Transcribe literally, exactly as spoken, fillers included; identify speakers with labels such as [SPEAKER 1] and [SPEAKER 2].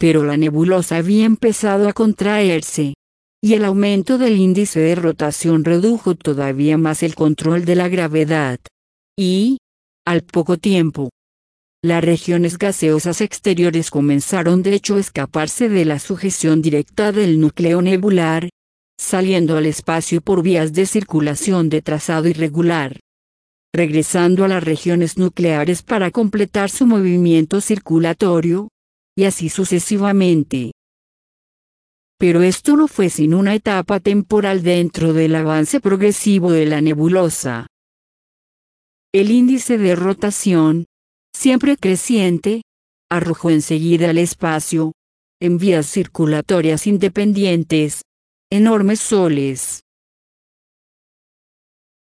[SPEAKER 1] pero la nebulosa había empezado a contraerse, y el aumento del índice de rotación redujo todavía más el control de la gravedad. Y, al poco tiempo, las regiones gaseosas exteriores comenzaron de hecho a escaparse de la sujeción directa del núcleo nebular, saliendo al espacio por vías de circulación de trazado irregular, regresando a las regiones nucleares para completar su movimiento circulatorio, y así sucesivamente. Pero esto no fue sino una etapa temporal dentro del avance progresivo de la nebulosa. El índice de rotación, siempre creciente, arrojó enseguida al espacio, en vías circulatorias independientes, enormes soles,